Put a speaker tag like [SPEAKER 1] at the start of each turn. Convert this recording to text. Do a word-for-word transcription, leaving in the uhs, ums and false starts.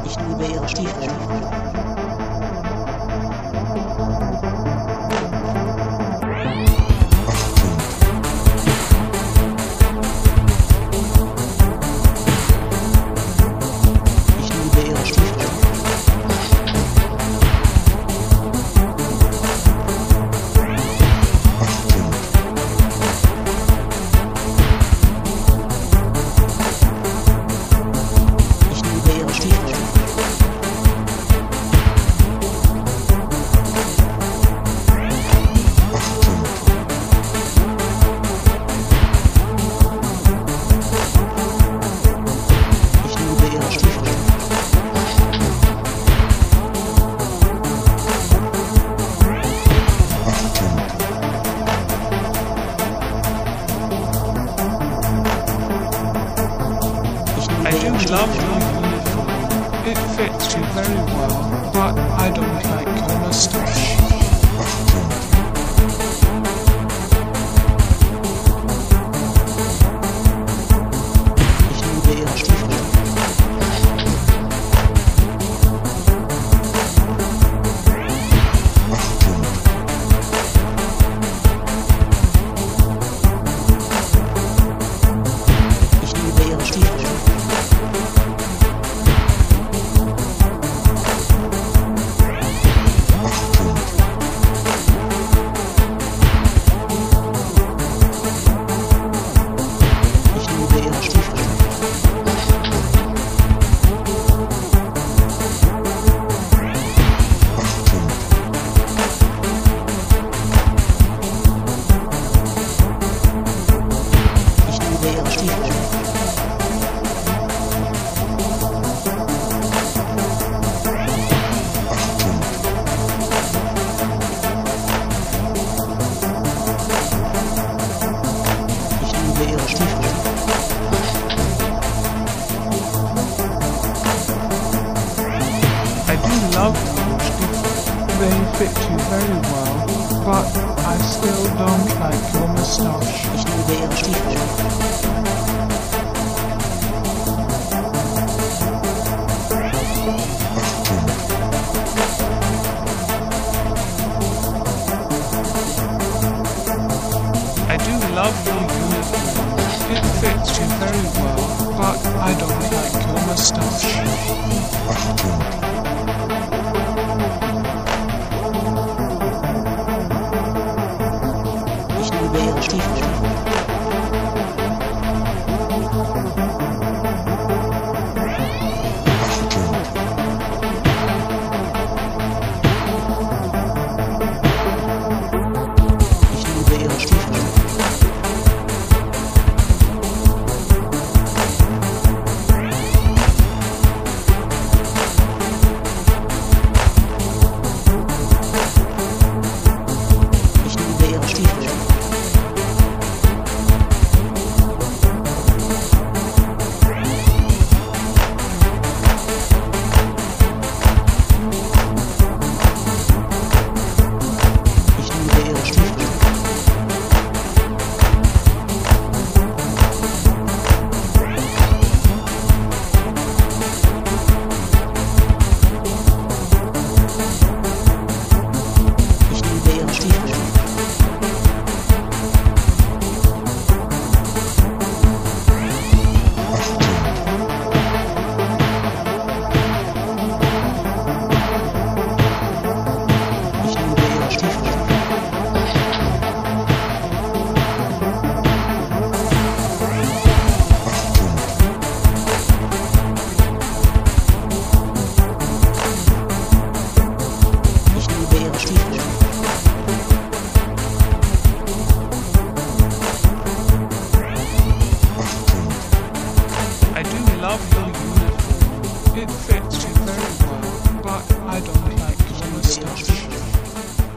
[SPEAKER 1] Ich liebe ihre Stiefel.
[SPEAKER 2] I do love your uniform. It fits you very well, but I don't like your moustache. I do love your stiefel. They fit you very well, but I still don't like your moustache.
[SPEAKER 1] Ich liebe ihre Stiefel.
[SPEAKER 2] I do love your uniform. It fits you very well, but I don't like your moustache.
[SPEAKER 1] Ich liebe ihre Stiefel.
[SPEAKER 2] I do love your uniform. It fits you very well, but I don't like your moustache.